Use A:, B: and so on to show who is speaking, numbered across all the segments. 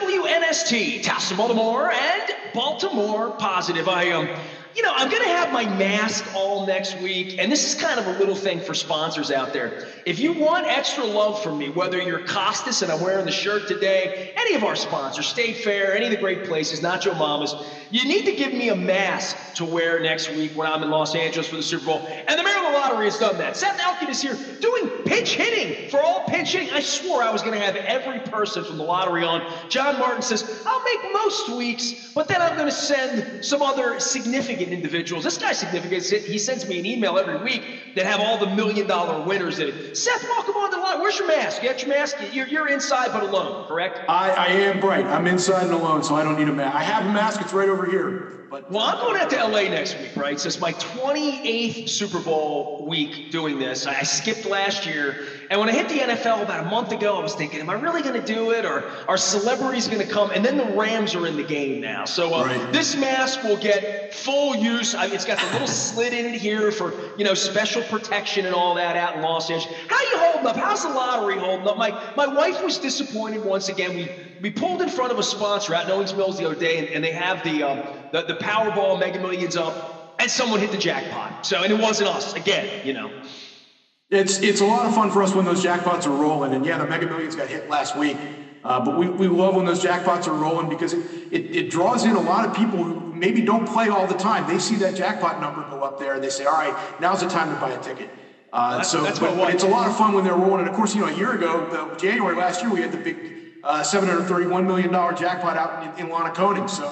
A: WNST, Towson, Baltimore, and Baltimore Positive. I'm going to have my mask all next week, and this is kind of a little thing for sponsors out there. If you want extra love from me, whether you're Costas and I'm wearing the shirt today, any of our sponsors, State Fair, any of the great places, Nacho Mamas, you need to give me a mask to wear next week when I'm in Los Angeles for the Super Bowl. And the Maryland Lottery has done that. Seth Elkin is here doing pitch hitting for all pitch hitting. I swore I was going to have every person from the lottery on. John Martin says, I'll make most weeks, but then I'm going to send some other significant individuals. This guy's significant. He sends me an email every week that have all the $1 million winners in it. Seth, welcome on the line. Where's your mask? You got your mask? You're inside but alone, correct?
B: I am bright. I'm inside and alone, so I don't need a mask. I have a mask. It's right over here.
A: Well, I'm going out to LA next week, right? So it's my 28th Super Bowl week doing this. I skipped last year. And when I hit the NFL about a month ago, I was thinking, am I really going to do it? Or are celebrities going to come? And then the Rams are in the game now. So This mask will get full use. It's got the little slit in it here for, special protection and all that out in Los Angeles. How you holding up? How's the lottery holding up? My wife was disappointed once again. We pulled in front of a sponsor out in Owings Mills the other day, and they have the Powerball Mega Millions up, and someone hit the jackpot. And it wasn't us again,
B: It's a lot of fun for us when those jackpots are rolling, and the Mega Millions got hit last week. But we love when those jackpots are rolling because it draws in a lot of people who maybe don't play all the time. They see that jackpot number go up there, and they say, all right, now's the time to buy a ticket. But it's a lot of fun when they're rolling. And of course, a year ago, January last year, we had the big $731 million jackpot out in Lonaconing. So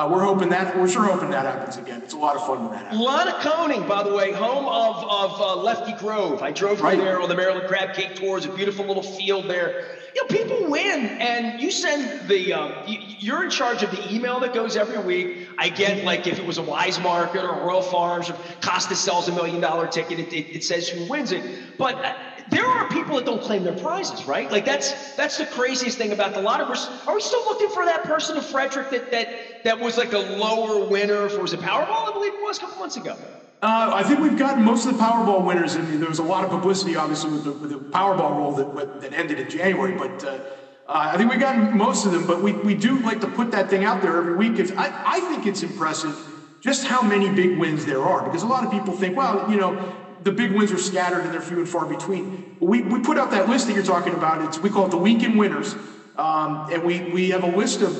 B: we're sure hoping that happens again. It's a lot of fun when that happens.
A: Lonaconing, by the way, home of Lefty Grove. I drove through there on the Maryland Crab Cake Tour. It's a beautiful little field there. People win, and you send you're in charge of the email that goes every week. I get, if it was a Wise Market or Royal Farms or Costa sells $1 million ticket, it says who wins it. But there are people that don't claim their prizes, right? That's the craziest thing about the lottery. Are we still looking for that person in Frederick that was like a lower winner for, was it Powerball? I believe it was a couple months ago.
B: I think we've gotten most of the Powerball winners, and there was a lot of publicity, obviously, with the Powerball roll that ended in January. But I think we've gotten most of them. But we do like to put that thing out there every week. I think it's impressive just how many big wins there are, because a lot of people think, well, the big wins are scattered and they're few and far between. We put out that list that you're talking about. We call it the weekend winners, and we have a list of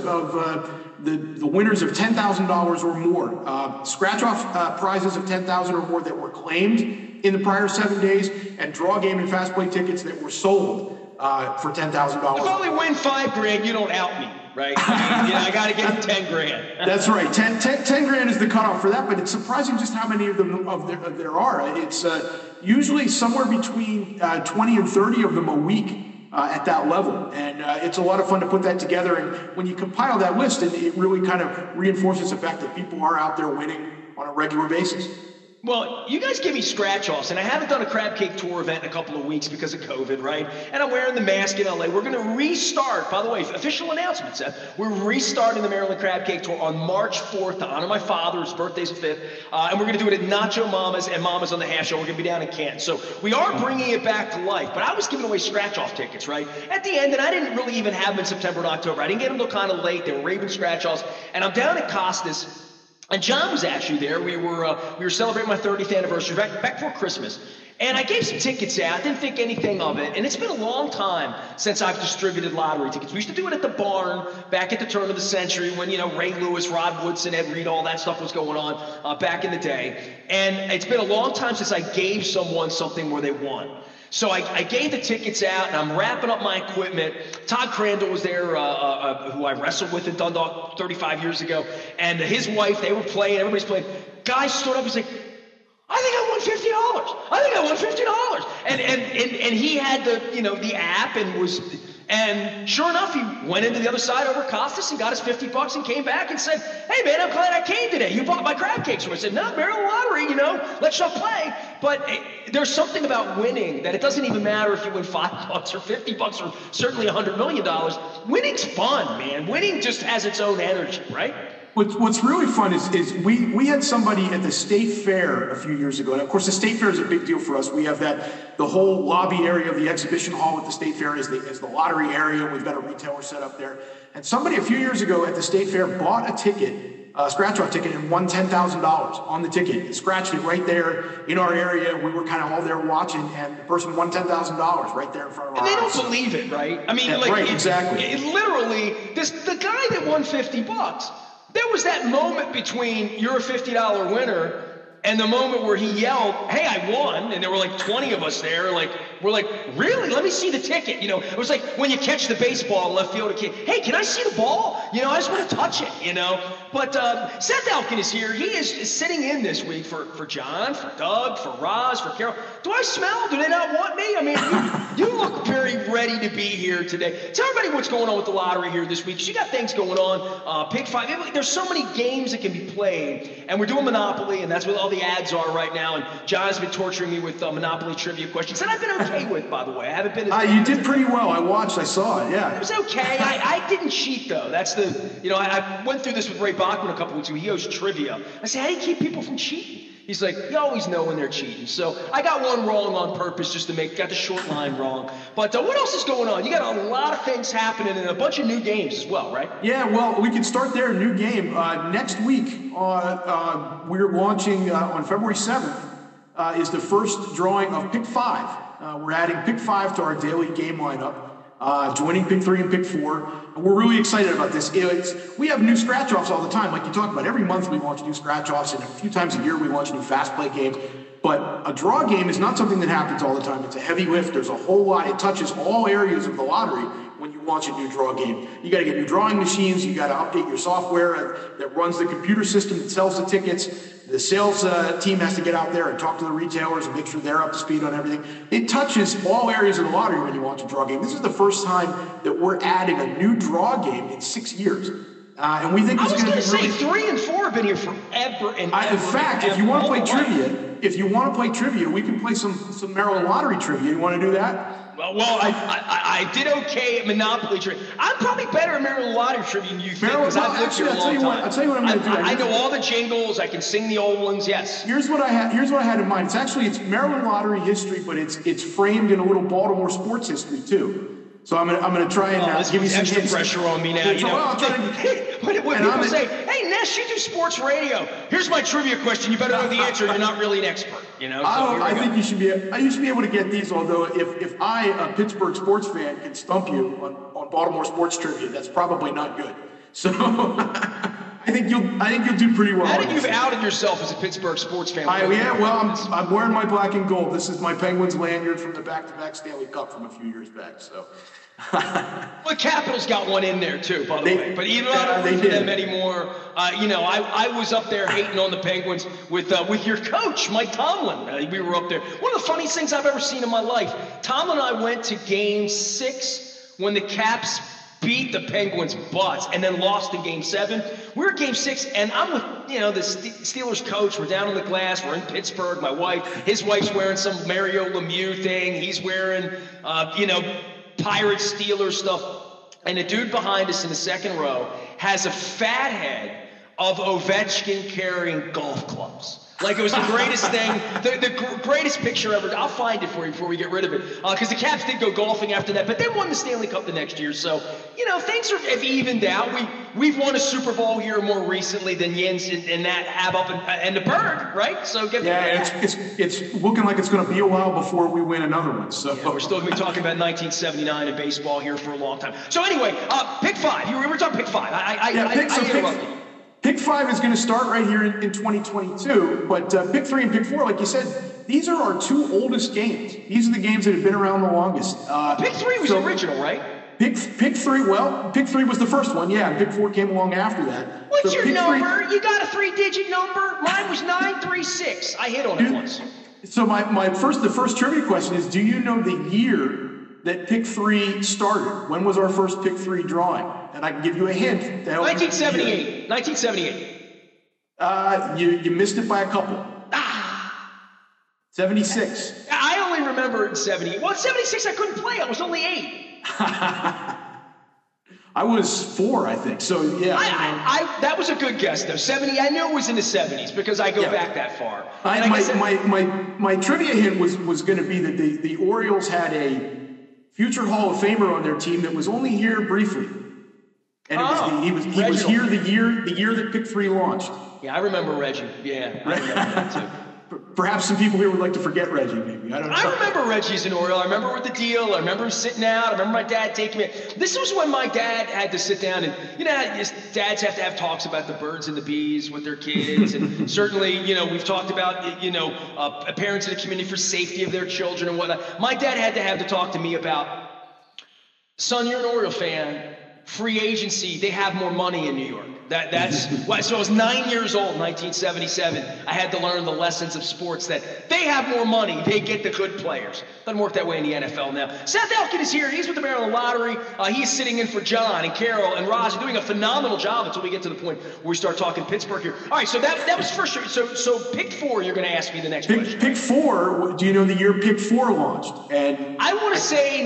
B: the winners of $10,000 or more, scratch-off prizes of $10,000 or more that were claimed in the prior 7 days, and draw game and fast play tickets that were sold for $10,000.
A: If I only win $5,000, you don't out me, right? I got to get $10,000.
B: That's right. 10 grand is the cutoff for that, but it's surprising just how many of them there are. It's usually somewhere between 20 and 30 of them a week. At that level, and it's a lot of fun to put that together, and when you compile that list, it really kind of reinforces the fact that people are out there winning on a regular basis.
A: Well, you guys give me scratch-offs, and I haven't done a Crab Cake Tour event in a couple of weeks because of COVID, right? And I'm wearing the mask in LA. We're going to restart, by the way, official announcement, Seth. We're restarting the Maryland Crab Cake Tour on March 4th to honor my father. His birthday's the 5th. And we're going to do it at Nacho Mamas and Mamas on the Hash Show. We're going to be down in Canton. So we are bringing it back to life. But I was giving away scratch-off tickets, right? At the end, and I didn't really even have them in September and October. I didn't get them until kind of late. They were Raven scratch-offs. And I'm down at Costas. And John was actually there. We were celebrating my 30th anniversary back before Christmas. And I gave some tickets out. Didn't think anything of it. And it's been a long time since I've distributed lottery tickets. We used to do it at the barn back at the turn of the century when, Ray Lewis, Rod Woodson, Ed Reed, all that stuff was going on back in the day. And it's been a long time since I gave someone something where they won. So I gave the tickets out, and I'm wrapping up my equipment. Todd Crandall was there, who I wrestled with in Dundalk 35 years ago, and his wife, they were playing, everybody's playing. Guy stood up, he's like, I think I won $50. And he had the app and sure enough, he went into the other side over Costas and got his $50 and came back and said, hey man, I'm glad I came today. You bought my crab cakes. So I said, no, Maryland Lottery, let's just play. But there's something about winning that it doesn't even matter if you win $5 or $50 or certainly $100 million. Winning's fun, man. Winning just has its own energy, right?
B: What's really fun is we had somebody at the State Fair a few years ago, and of course the State Fair is a big deal for us. We have the whole lobby area of the exhibition hall at the State Fair is the lottery area. We've got a retailer set up there, and somebody a few years ago at the State Fair bought a ticket, a scratch-off ticket, and won $10,000 on the ticket. He scratched it right there in our area. We were kind of all there watching, and the person won $10,000 right there in front of our eyes.
A: And they don't believe it, right? I mean,
B: Yeah,
A: like,
B: right, exactly.
A: It literally, the guy that won $50, there was that moment between you're a $50 winner and the moment where he yelled, "Hey, I won!" And there were like 20 of us there. Like, we're like, "Really? Let me see the ticket." You know, it was like when you catch the baseball in left field, a kid, "Hey, can I see the ball? You know, I just want to touch it." You know. But Seth Elkin is here. He is sitting in this week for John, for Doug, for Roz, for Carol. Do I smell? Do they not want me? I mean, you look very ready to be here today. Tell everybody what's going on with the lottery here this week. 'Cause you got things going on. Pick 5. There's so many games that can be played, and we're doing Monopoly, and that's what all the ads are right now. And John's been torturing me with Monopoly trivia questions, and I've been okay with, by the way. I haven't been.
B: You did pretty well. I watched. I saw it. Yeah.
A: It was okay. I didn't cheat though. That's I went through this with Ray Bachman a couple weeks ago. He hosts trivia. I said, how do you keep people from cheating? He's like, you always know when they're cheating. So I got one wrong on purpose just to got the short line wrong. But what else is going on? You got a lot of things happening and a bunch of new games as well, right?
B: Yeah, well, we can start there. New game. Next week, we're launching on February 7th is the first drawing of Pick 5. We're adding Pick 5 to our daily game lineup, joining Pick 3 and Pick 4. And we're really excited about this. We have new scratch-offs all the time, like you talked about. Every month we launch new scratch-offs, and a few times a year we launch new fast play games. But a draw game is not something that happens all the time. It's a heavy lift. There's a whole lot. It touches all areas of the lottery when you launch a new draw game. You got to get new drawing machines. You got to update your software that runs the computer system that sells the tickets. The sales team has to get out there and talk to the retailers and make sure they're up to speed on everything. It touches all areas of the lottery when you launch a draw game. This is the first time that we're adding a new draw game in 6 years. And we think this is going to be really...
A: 3 and 4 have been here forever and ever.
B: In fact, if you want to play trivia, we can play some Maryland Lottery trivia. You want to do that?
A: Well, I did okay at Monopoly trivia. I'm probably better at Maryland Lottery trivia than you think, because I've lived here a long time.
B: I'll tell you what I'm going to do.
A: I know all the jingles. I can sing the old ones. Yes.
B: Here's what I had in mind. It's Maryland Lottery history, but it's framed in a little Baltimore sports history too. So I'm gonna try and give you some
A: extra pressure on me now. When people say, "Hey, Ness, you do sports radio. Here's my trivia question. You better know the answer. You're not really an expert." You know.
B: I think you should be able to get these. Although if I, a Pittsburgh sports fan, can stump you on Baltimore sports trivia, that's probably not good. So I think you'll do pretty well.
A: I think you've outed yourself as a Pittsburgh sports fan.
B: I'm wearing my black and gold. This is my Penguins lanyard from the back-to-back Stanley Cup from a few years back. So.
A: Well, Capitals got one in there too, by the way. But even not for them anymore. I was up there hating on the Penguins with your coach, Mike Tomlin. We were up there. One of the funniest things I've ever seen in my life. Tomlin and I went to Game 6 when the Caps beat the Penguins' butts and then lost in Game 7. We're at Game 6, and I'm with the Steelers coach. We're down on the glass. We're in Pittsburgh. His wife's wearing some Mario Lemieux thing. He's wearing Pirates, Steelers stuff. And a dude behind us in the second row has a fat head of Ovechkin carrying golf clubs. Like, it was the greatest thing, the greatest picture ever. I'll find it for you before we get rid of it. Because the Caps did go golfing after that, but they won the Stanley Cup the next year. So, things have evened out. We've won a Super Bowl here more recently than Jens and that have up in the Berg, right? So
B: it's looking like it's going to be a while before we win another one. So
A: we're still going to be talking about 1979 in baseball here for a long time. So anyway, Pick 5. We were talking Pick 5. I interrupted you.
B: Pick 5 is going to start right here in 2022, but Pick 3 and Pick 4, like you said, these are our two oldest games. These are the games that have been around the longest.
A: Pick 3 was original, right?
B: Pick 3 was the first one, yeah, and Pick 4 came along after that.
A: What's your number? You got a 3-digit number? Mine was 936. I hit on it once.
B: So the first trivia question is, do you know the year that Pick 3 started? When was our first Pick 3 drawing? And I can give you a hint.
A: 1978. 1978.
B: You missed it by a couple. 76.
A: I only remember it in 78. Well, in 76 I couldn't play. I was only 8.
B: I was 4, I think. So yeah.
A: That was a good guess though. 70. I knew it was in the 70s because I go back that far.
B: My trivia hint was going to be that the Orioles had a future Hall of Famer on their team that was only here briefly, and he was here the year that Pick 3 launched.
A: Yeah, I remember Reggie. Yeah, I remember that too.
B: Perhaps some people here would like to forget Reggie, maybe. I don't know.
A: I remember Reggie as an Oriole. I remember with the deal. I remember him sitting out. I remember my dad taking me. This was when my dad had to sit down and, dads have to have talks about the birds and the bees with their kids. And certainly, we've talked about, parents in the community for safety of their children and whatnot. My dad had to have to talk to me about, son, you're an Oriole fan. Free agency, they have more money in New York. That's why. So I was 9 years old in 1977. I had to learn the lessons of sports that they have more money. They get the good players. Doesn't work that way in the NFL now. Seth Elkin is here. He's with the Maryland Lottery. He's sitting in for John and Carol and Raj. They're doing a phenomenal job until we get to the point where we start talking Pittsburgh here. All right, so that was first. So pick 4, you're going to ask me the next question.
B: Pick 4, do you know the year Pick 4 launched? And
A: I want to say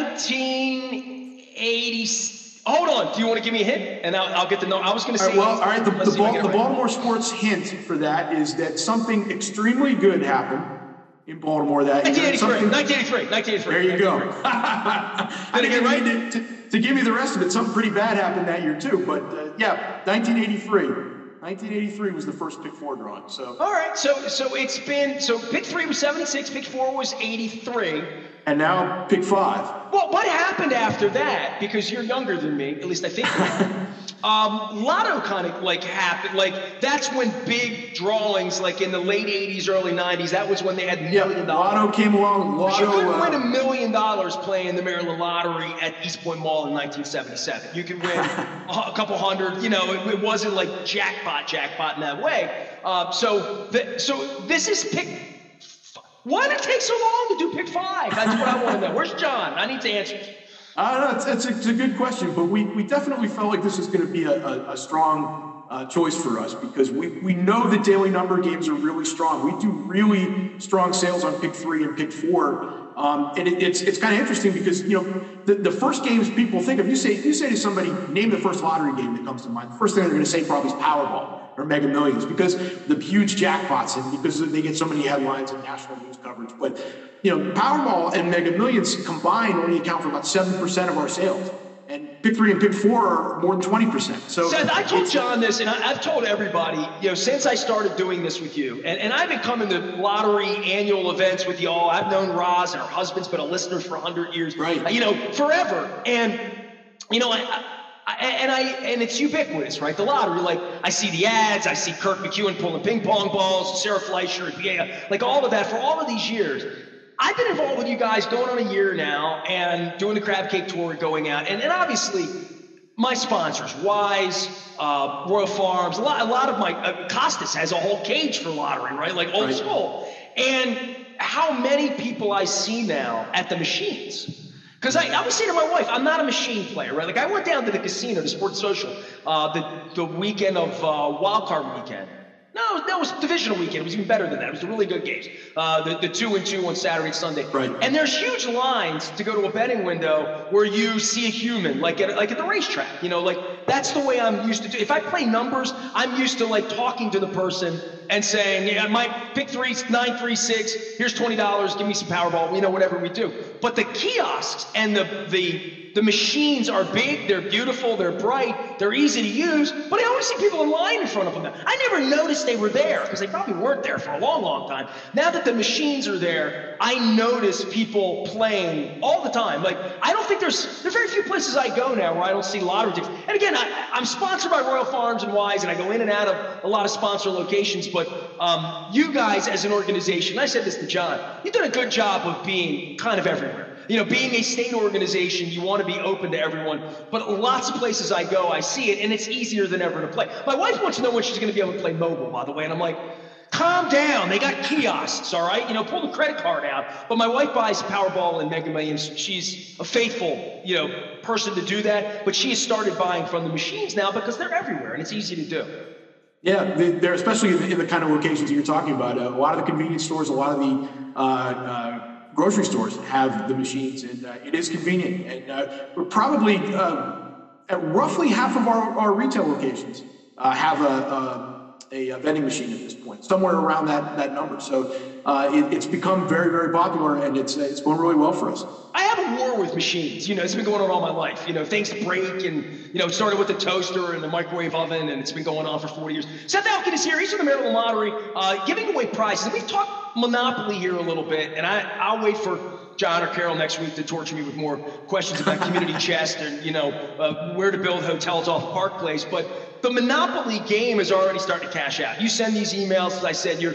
A: 1980. Hold on. Do you want to give me a hint? And I'll get the note. I was going to say.
B: All right. The Baltimore sports hint for that is that something extremely good happened in Baltimore that year.
A: 1983.
B: There you go. I didn't get right to give me the rest of it. Something pretty bad happened that year too. But 1983. 1983 was the first Pick 4 drawing. So.
A: All right. So it's been Pick 3 was 76. Pick 4 was 83.
B: And now Pick 5.
A: Well, what happened after that? Because you're younger than me, at least I think you are. Lotto kind of happened. That's when big drawings, in the late 80s, early 90s, that was when they had $1 million.
B: Lotto came along.
A: You couldn't win $1 million playing the Maryland Lottery at East Point Mall in 1977. You could win a couple hundred. It wasn't like jackpot in that way. So this is Pick. Why did it take so long to do Pick 5? That's what I want to know. Where's John? I need to answer.
B: It's a good question, but we definitely felt like this was going to be a strong choice for us because we know the daily number games are really strong. We do really strong sales on Pick 3 and Pick 4. And it's kind of interesting because, the first games people think of, you say to somebody, name the first lottery game that comes to mind. The first thing they're going to say probably is Powerball or Mega Millions because the huge jackpots and because they get so many headlines and national news coverage. But, Powerball and Mega Millions combined only account for about 7% of our sales. And Pick 3 and Pick 4 are more than 20%. So
A: Seth, I told John this, and I've told everybody, since I started doing this with you, and I've been coming to lottery annual events with y'all. I've known Roz and her husband's been a listener for 100 years.
B: Right.
A: Forever. And, and it's ubiquitous, right? The lottery, I see the ads, I see Kirk McEwen pulling ping pong balls, Sarah Fleischer, all of that for all of these years. I've been involved with you guys going on a year now and doing the Crab Cake Tour going out. And obviously, my sponsors, Wise, Royal Farms, a lot of my, Costas has a whole cage for lottery, right? Old school. And how many people I see now at the machines. Because I always say to my wife, I'm not a machine player, right? I went down to the casino, the Sports Social, the weekend of Wild Card Weekend. No, that was divisional weekend. It was even better than that. It was the really good games. The 2-2 on Saturday and Sunday.
B: Right.
A: And there's huge lines to go to a betting window where you see a human, like at the racetrack. That's the way I'm used to do. If I play numbers, I'm used to talking to the person and saying, yeah, my Pick 3's 936. Here's $20. Give me some Powerball. Whatever we do. But the kiosks and the machines are big, they're beautiful, they're bright, they're easy to use, but I always see people in line in front of them. I never noticed they were there because they probably weren't there for a long, long time. Now that the machines are there, I notice people playing all the time. I don't think there's very few places I go now where I don't see lottery tickets. And again, I'm sponsored by Royal Farms and Wise, and I go in and out of a lot of sponsor locations, but you guys as an organization, I said this to John, you've done a good job of being kind of everywhere. Being a state organization, you want to be open to everyone. But lots of places I go, I see it, and it's easier than ever to play. My wife wants to know when she's going to be able to play mobile, by the way. And I'm like, calm down. They got kiosks, all right? Pull the credit card out. But my wife buys Powerball and Mega Millions. She's a faithful, person to do that. But she has started buying from the machines now because they're everywhere, and it's easy to do.
B: Yeah, they're especially in the kind of locations that you're talking about. A lot of the convenience stores, a lot of the grocery stores have the machines, and it is convenient. And we're probably, at roughly half of our retail locations have a vending machine at this point, somewhere around that number. So it's become very, very popular, and it's going really well for us.
A: I have a war with machines. It's been going on all my life. Things break, and it started with the toaster and the microwave oven, and it's been going on for 40 years. Seth Alkin is here. He's from the Maryland Lottery, giving away prizes. And we've talked Monopoly here a little bit, and I'll wait for John or Carol next week to torture me with more questions about community chest and where to build hotels off Park Place. But the Monopoly game is already starting to cash out. You send these emails, as I said, you're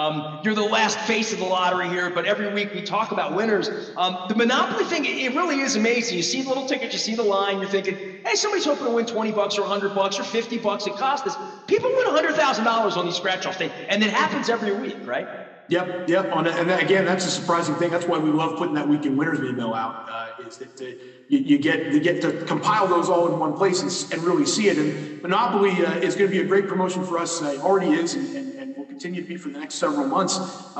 A: the last face of the lottery here, but every week we talk about winners. The Monopoly thing, it really is amazing. You see the little ticket, you see the line, you're thinking, hey, somebody's hoping to win $20 or $100 or $50 it costs us. People win $100,000 on these scratch-offs things, and it happens every week, right?
B: Yep. And again, that's a surprising thing. That's why we love putting that weekend winners email out. Is that you get to compile those all in one place and really see it. And Monopoly is going to be a great promotion for us. It already is, and will continue to be for the next several months.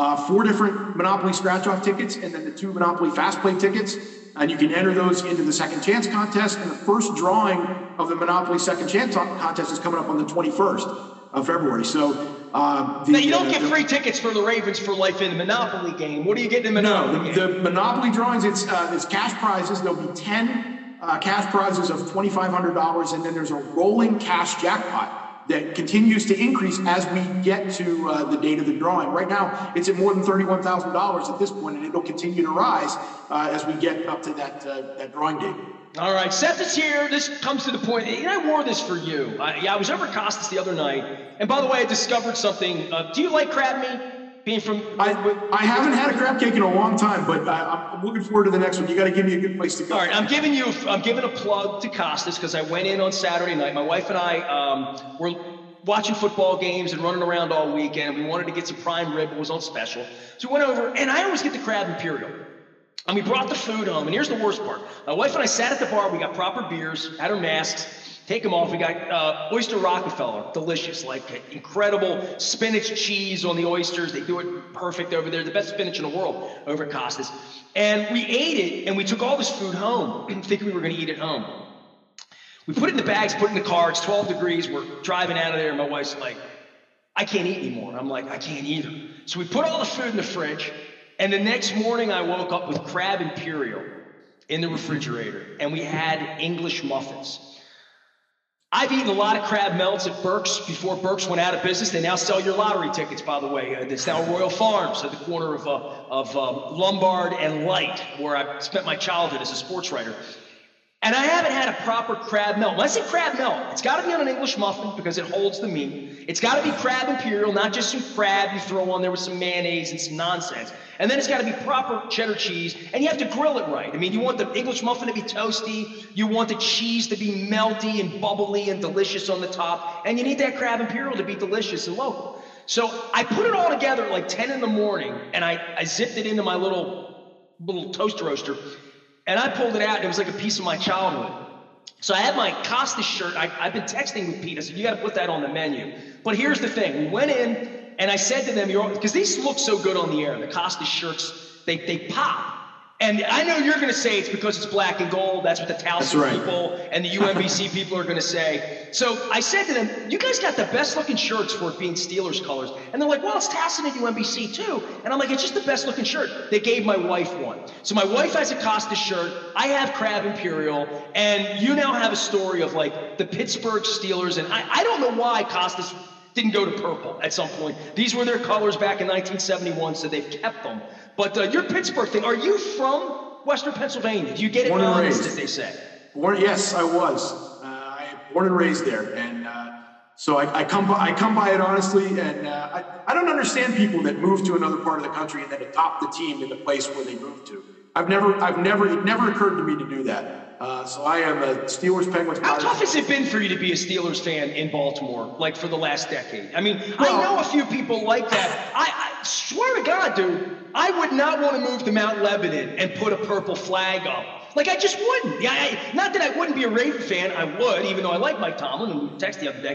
B: 4 different Monopoly scratch-off tickets, and then the 2 Monopoly Fast Play tickets. And you can enter those into the Second Chance contest. And the first drawing of the Monopoly Second Chance contest is coming up on the 21st of February. So.
A: Now, you don't get free tickets for the Ravens for life in the Monopoly game. What do you get in the Monopoly game?
B: The Monopoly drawings, it's cash prizes. There'll be 10 cash prizes of $2,500, and then there's a rolling cash jackpot that continues to increase as we get to the date of the drawing. Right now, it's at more than $31,000 at this point, and it'll continue to rise as we get up to that drawing date.
A: All right, Seth is here. This comes to the point, and I wore this for you. I was over at Costas the other night, and by the way, I discovered something. Do you like crab meat? Being from,
B: I haven't had a crab cake in a long time, but I'm looking forward to the next one. You got to give me a good place to go.
A: All right, I'm giving a plug to Costas because I went in on Saturday night. My wife and I were watching football games and running around all weekend. We wanted to get some prime rib. It was on special, so we went over, and I always get the crab imperial. And we brought the food home, and here's the worst part. My wife and I sat at the bar, we got proper beers, had our masks, take them off. We got Oyster Rockefeller, delicious, like incredible spinach cheese on the oysters. They do it perfect over there, the best spinach in the world over at Costas. And we ate it, and we took all this food home, thinking we were gonna eat it home. We put it in the bags, put it in the car, it's 12 degrees, we're driving out of there, and my wife's like, I can't eat anymore. I'm like, I can't either. So we put all the food in the fridge, and the next morning I woke up with crab imperial in the refrigerator, and we had English muffins. I've eaten a lot of crab melts at Burke's before Burke's went out of business. They now sell your lottery tickets, by the way. It's now Royal Farms at the corner of Lombard and Light, where I spent my childhood as a sports writer. And I haven't had a proper crab melt. When I say crab melt, it's got to be on an English muffin because it holds the meat. It's got to be crab imperial, not just some crab you throw on there with some mayonnaise and some nonsense. And then it's got to be proper cheddar cheese, and you have to grill it right. I mean, you want the English muffin to be toasty, you want the cheese to be melty and bubbly and delicious on the top, and you need that crab imperial to be delicious and local. So I put it all together at like 10 in the morning, and I zipped it into my little toaster roaster, and I pulled it out, and it was like a piece of my childhood. So I had my Costas shirt. I've been texting with Pete. I said, you got to put that on the menu. But here's the thing. We went in, and I said to them, because these look so good on the air, the Costas shirts, they pop. And I know you're going to say it's because it's black and gold. That's what the Towson people and the UMBC people are going to say. So I said to them, you guys got the best looking shirts for it being Steelers colors. And they're like, well, it's Towson and UMBC too. And I'm like, it's just the best looking shirt. They gave my wife one. So my wife has a Costas shirt. I have Crab Imperial. And you now have a story of like the Pittsburgh Steelers. And I don't know why Costas didn't go to purple at some point. These were their colors back in 1971, so they've kept them. But your Pittsburgh thing, are you from Western Pennsylvania? Do you get it honest, as they say?
B: Yes, I was. Born and raised there. And so I come by it honestly. And I don't understand people that move to another part of the country and then adopt the team in the place where they moved to. It never occurred to me to do that. So I am a Steelers, Penguins.
A: How tough has it been for you to be a Steelers fan in Baltimore, like for the last decade? I mean, I know a few people like that. I swear to God, dude, I would not want to move to Mount Lebanon and put a purple flag up. Like, I just wouldn't. Not that I wouldn't be a Raven fan. I would, even though I like Mike Tomlin, and we texted the other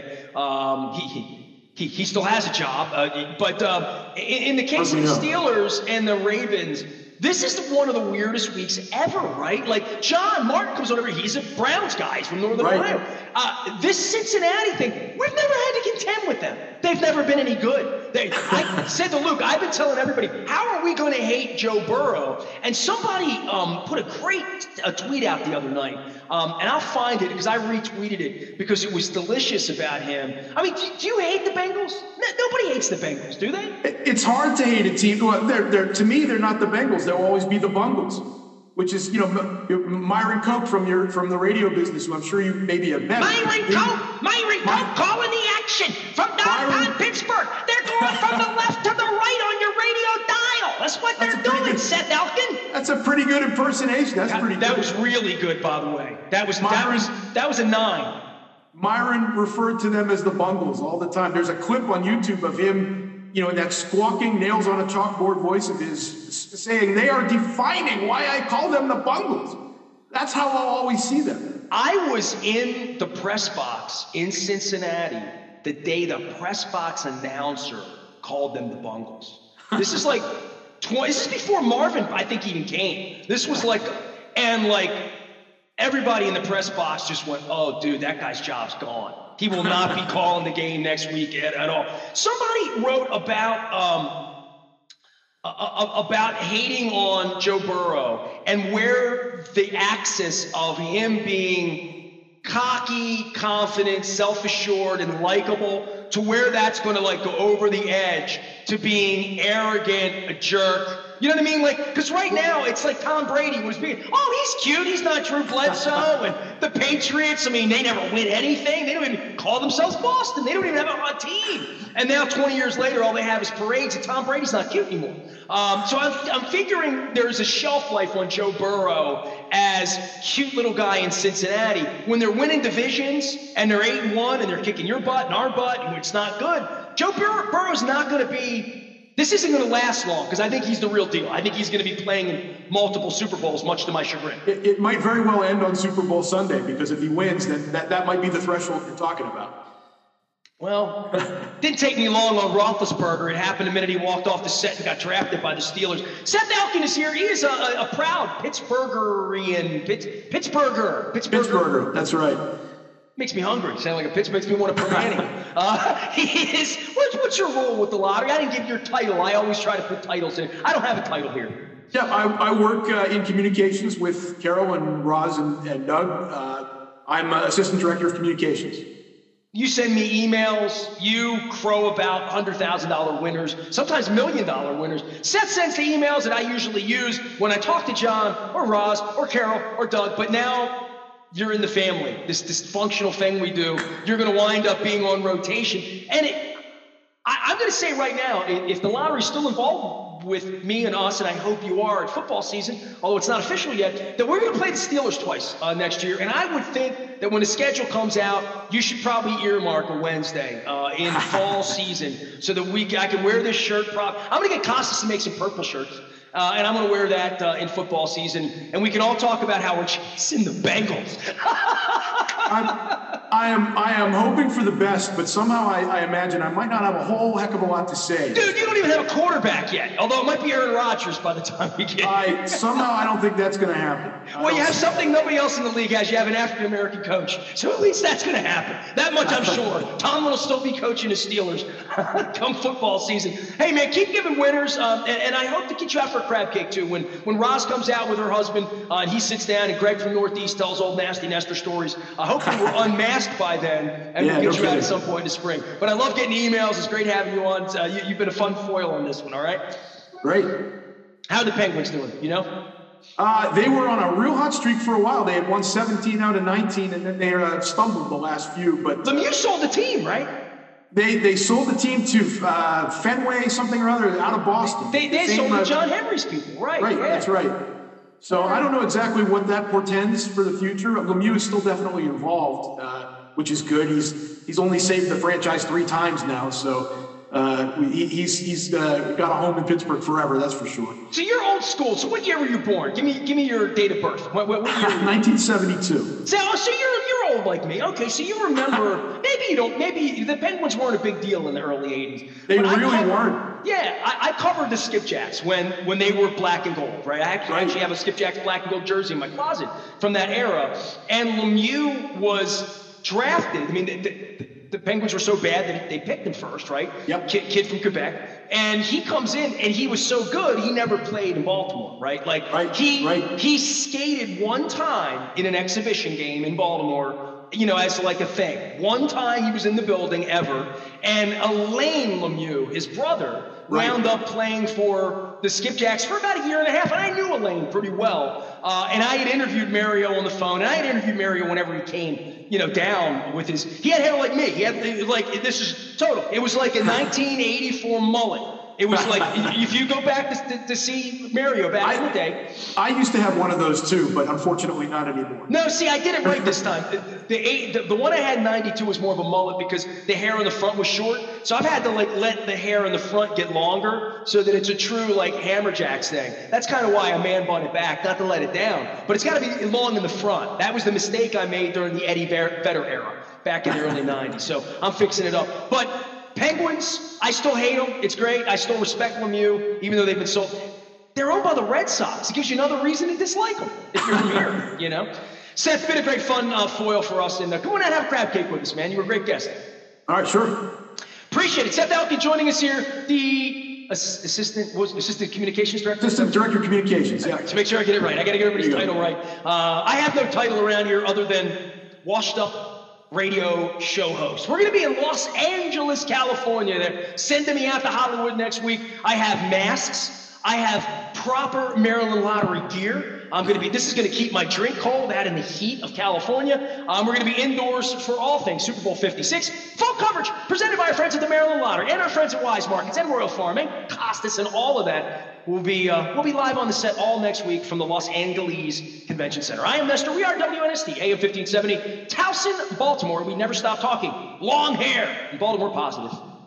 A: day. He still has a job. But in the case of the Steelers and the Ravens, This is one of the weirdest weeks ever, right? Like, John Martin comes over, he's a Browns guy, he's from Northern Ohio. This Cincinnati thing, we've never had to contend with them. They've never been any good. I said to Luke, I've been telling everybody, how are we going to hate Joe Burrow? And somebody put a great tweet out the other night, and I'll find it because I retweeted it because it was delicious about him. I mean, do you hate the Bengals? Nobody hates the Bengals, do they?
B: It's hard to hate a team. Well, to me, they're not the Bengals. They'll always be the Bungles, which is, Myron Coke from the radio business, who I'm sure you maybe have met.
A: Myron Coke calling the action from downtown Pittsburgh. They're going from the left to the right on your radio dial. That's what they're doing, Seth Elkin.
B: That's a pretty good impersonation. That was
A: really good, by the way. That was a 9.
B: Myron referred to them as the Bungles all the time. There's a clip on YouTube of him, in that squawking, nails on a chalkboard voice of his, saying, "They are defining why I call them the Bungles." That's how I'll always see them.
A: I was in the press box in Cincinnati the day the press box announcer called them the Bungles. This is like, this is before Marvin, I think, even came. This was everybody in the press box just went, "Oh, dude, that guy's job's gone. He will not be calling the game next week at all." Somebody wrote about hating on Joe Burrow and where the axis of him being cocky, confident, self-assured, and likable to where that's going to go over the edge to being arrogant, a jerk. You know what I mean? Because right now it's like Tom Brady was being, he's cute, he's not Drew Bledsoe, and the Patriots, they never win anything. They don't even call themselves Boston. They don't even have a team. And now 20 years later, all they have is parades, and Tom Brady's not cute anymore. So I'm figuring there's a shelf life on Joe Burrow as cute little guy in Cincinnati. When they're winning divisions, and they're 8-1, and they're kicking your butt and our butt, and it's not good, Joe Burrow's not going to be. This isn't going to last long because I think he's the real deal. I think he's going to be playing in multiple Super Bowls, much to my chagrin.
B: It might very well end on Super Bowl Sunday because if he wins, then that might be the threshold you're talking about.
A: Well, didn't take me long on Roethlisberger. It happened the minute he walked off the set and got drafted by the Steelers. Seth Elkin is here. He is a proud Pittsburgherian. Pittsburgher.
B: That's right.
A: Makes me hungry. Sound like a pitch makes me want to put Annie. What's your role with the lottery? I didn't give your title. I always try to put titles in. I don't have a title here.
B: Yeah, I work in communications with Carol and Roz and Doug. I'm assistant director of communications.
A: You send me emails. You crow about $100,000 winners, sometimes $1 million winners. Seth sends the emails that I usually use when I talk to John or Roz or Carol or Doug. But now you're in the family, this dysfunctional thing we do. You're going to wind up being on rotation. And I'm going to say right now, if the lottery's still involved with me and us, and I hope you are at football season, although it's not official yet, that we're going to play the Steelers twice next year. And I would think that when the schedule comes out, you should probably earmark a Wednesday in fall season so that I can wear this shirt. I'm going to get Costas to make some purple shirts. And I'm going to wear that in football season, and we can all talk about how we're chasing the Bengals.
B: I am hoping for the best, but somehow I imagine I might not have a whole heck of a lot to say.
A: Dude, you don't even have a quarterback yet, although it might be Aaron Rodgers by the time we get.
B: Somehow I don't think that's going to happen.
A: Well, you have something nobody else in the league has. You have an African-American coach, so at least that's going to happen. That much I'm sure. Tom will still be coaching the Steelers come football season. Hey, man, keep giving winners, and I hope to get you out for a crab cake, too. When Roz comes out with her husband, and he sits down, and Greg from Northeast tells old Nasty Nestor stories, hopefully we're unmasked by then, and we'll get you out at some point in the spring. But I love getting emails. It's great having you on. You've been a fun foil on this one, all right?
B: Great.
A: How are the Penguins doing, you know?
B: They were on a real hot streak for a while. They had won 17 out of 19, and then they stumbled the last few. But
A: Lemieux sold the team, right?
B: They sold the team to Fenway, something or other, out of Boston.
A: They sold to John Henry's people, right?
B: Right, yeah. That's right. So I don't know exactly what that portends for the future. Lemieux is still definitely involved, which is good. He's only saved the franchise 3 times now, so He's got a home in Pittsburgh forever, that's for sure.
A: So you're old school. So what year were you born? Give me your date of birth. What year?
B: 1972.
A: So you're old like me. Okay, so you remember? Maybe you don't. Maybe the Penguins weren't a big deal in the early '80s.
B: They really weren't.
A: Yeah, I covered the Skipjacks when they were black and gold, right? I actually have a Skipjacks black and gold jersey in my closet from that era. And Lemieux was drafted. I mean, the Penguins were so bad that they picked him first, right?
B: Yep.
A: Kid from Quebec. And he comes in, and he was so good, he never played in Baltimore, right? He skated one time in an exhibition game in Baltimore, as like a thing. One time he was in the building ever, and Alain Lemieux, his brother, wound up playing for the Skipjacks for about a year and a half, and I knew Alain pretty well. And I had interviewed Mario on the phone, and I had interviewed Mario whenever he came, down with he had hair like me. He had, this is total. It was like a 1984 mullet. It was like, if you go back to see Mario back in the day.
B: I used to have one of those too, but unfortunately not anymore.
A: No, see, I did it right this time. The one I had in 92 was more of a mullet because the hair on the front was short. So I've had to let the hair in the front get longer so that it's a true Hammerjacks thing. That's kind of why I man bun it back, not to let it down. But it's got to be long in the front. That was the mistake I made during the Eddie Vedder era back in the early 90s. So I'm fixing it up. But Penguins, I still hate them. It's great. I still respect Lemieux, even though they've been sold. They're owned by the Red Sox. It gives you another reason to dislike them if you're here, Seth, been a great fun foil for us. And come on out and have a crab cake with us, man. You were a great guest.
B: All right, sure.
A: Appreciate it. Seth Elke joining us here, the assistant communications director?
B: Assistant director of communications, yeah.
A: To make sure I get it right. I got to get everybody's title right. I have no title around here other than washed up radio show host. We're going to be in Los Angeles, California. They're sending me out to Hollywood next week. I have masks. I have proper Maryland Lottery gear. This is going to keep my drink cold out in the heat of California. We're going to be indoors for all things Super Bowl 56. Full coverage presented by our friends at the Maryland Lottery and our friends at Wise Markets and Royal Farm and Costas and all of that. We'll be live on the set all next week from the Los Angeles Convention Center. I am Nestor. We are WNST, AM 1570, Towson, Baltimore. We never stop talking. Long hair and Baltimore positive.